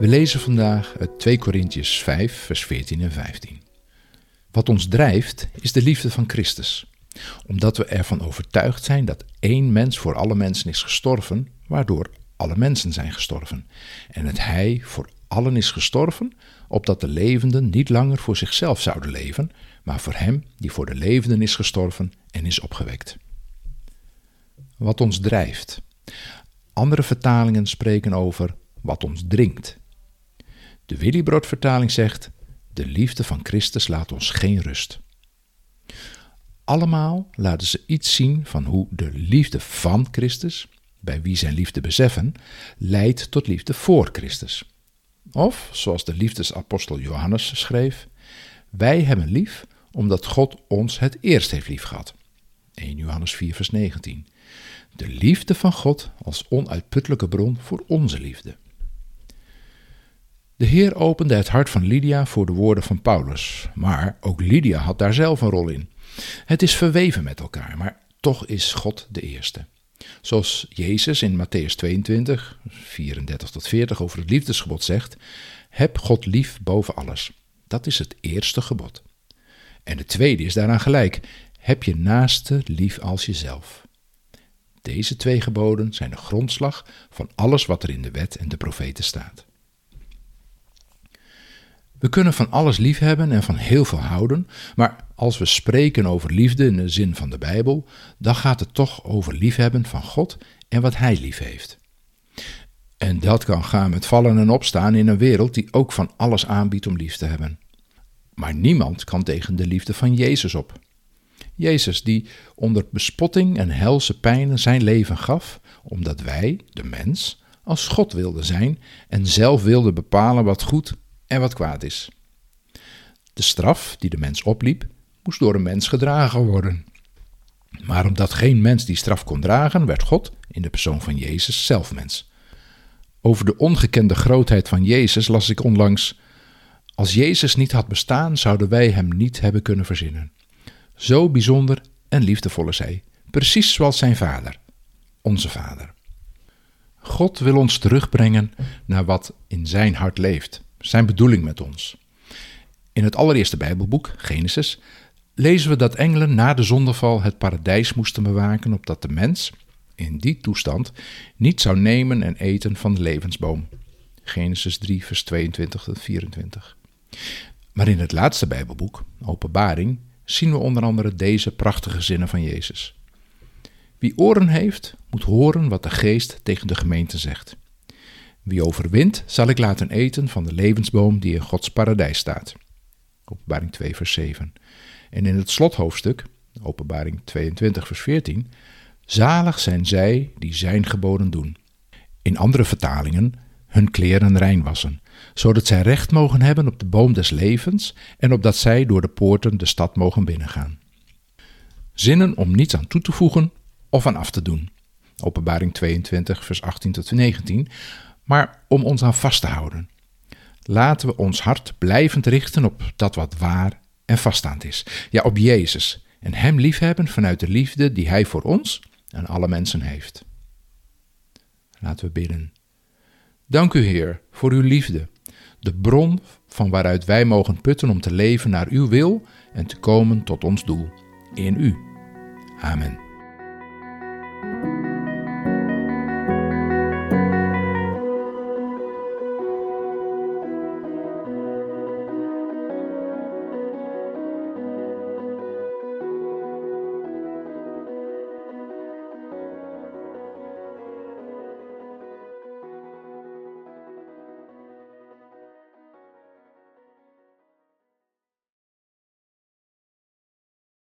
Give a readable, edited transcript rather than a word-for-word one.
We lezen vandaag uit 2 Korintiërs 5, vers 14 en 15. Wat ons drijft is de liefde van Christus, omdat we ervan overtuigd zijn dat één mens voor alle mensen is gestorven, waardoor alle mensen zijn gestorven. En dat hij voor allen is gestorven, opdat de levenden niet langer voor zichzelf zouden leven, maar voor hem die voor de levenden is gestorven en is opgewekt. Wat ons drijft. Andere vertalingen spreken over wat ons dringt. De Willibrord-vertaling zegt: de liefde van Christus laat ons geen rust. Allemaal laten ze iets zien van hoe de liefde van Christus, bij wie zijn liefde beseffen, leidt tot liefde voor Christus. Of, zoals de liefdesapostel Johannes schreef: wij hebben lief omdat God ons het eerst heeft liefgehad. 1 Johannes 4 vers 19. De liefde van God als onuitputtelijke bron voor onze liefde. De Heer opende het hart van Lydia voor de woorden van Paulus, maar ook Lydia had daar zelf een rol in. Het is verweven met elkaar, maar toch is God de eerste. Zoals Jezus in Mattheüs 22, 34 tot 40 over het liefdesgebod zegt: heb God lief boven alles. Dat is het eerste gebod. En de tweede is daaraan gelijk: heb je naaste lief als jezelf. Deze 2 geboden zijn de grondslag van alles wat er in de wet en de profeten staat. We kunnen van alles lief hebben en van heel veel houden, maar als we spreken over liefde in de zin van de Bijbel, dan gaat het toch over liefhebben van God en wat Hij lief heeft. En dat kan gaan met vallen en opstaan in een wereld die ook van alles aanbiedt om lief te hebben. Maar niemand kan tegen de liefde van Jezus op. Jezus die onder bespotting en helse pijnen zijn leven gaf, omdat wij, de mens, als God wilden zijn en zelf wilden bepalen wat goed en wat kwaad is. De straf die de mens opliep, moest door een mens gedragen worden. Maar omdat geen mens die straf kon dragen, werd God, in de persoon van Jezus, zelf mens. Over de ongekende grootheid van Jezus las ik onlangs: als Jezus niet had bestaan, zouden wij hem niet hebben kunnen verzinnen. Zo bijzonder en liefdevol is hij, precies zoals zijn Vader, onze Vader. God wil ons terugbrengen naar wat in zijn hart leeft, zijn bedoeling met ons. In het allereerste Bijbelboek, Genesis, lezen we dat engelen na de zondeval het paradijs moesten bewaken, opdat de mens, in die toestand, niet zou nemen en eten van de levensboom. Genesis 3, vers 22 tot 24. Maar in het laatste Bijbelboek, Openbaring, zien we onder andere deze prachtige zinnen van Jezus. Wie oren heeft, moet horen wat de Geest tegen de gemeente zegt. Wie overwint, zal ik laten eten van de levensboom die in Gods paradijs staat. Openbaring 2, vers 7. En in het slothoofdstuk, Openbaring 22, vers 14, zalig zijn zij die zijn geboden doen. In andere vertalingen, hun kleren rein wassen, zodat zij recht mogen hebben op de boom des levens en opdat zij door de poorten de stad mogen binnengaan. Zinnen om niets aan toe te voegen of aan af te doen. Openbaring 22, vers 18 tot 19, maar om ons aan vast te houden. Laten we ons hart blijvend richten op dat wat waar en vaststaand is. Ja, op Jezus en hem liefhebben vanuit de liefde die hij voor ons en alle mensen heeft. Laten we bidden. Dank u, Heer, voor uw liefde, de bron van waaruit wij mogen putten om te leven naar uw wil en te komen tot ons doel, in u. Amen.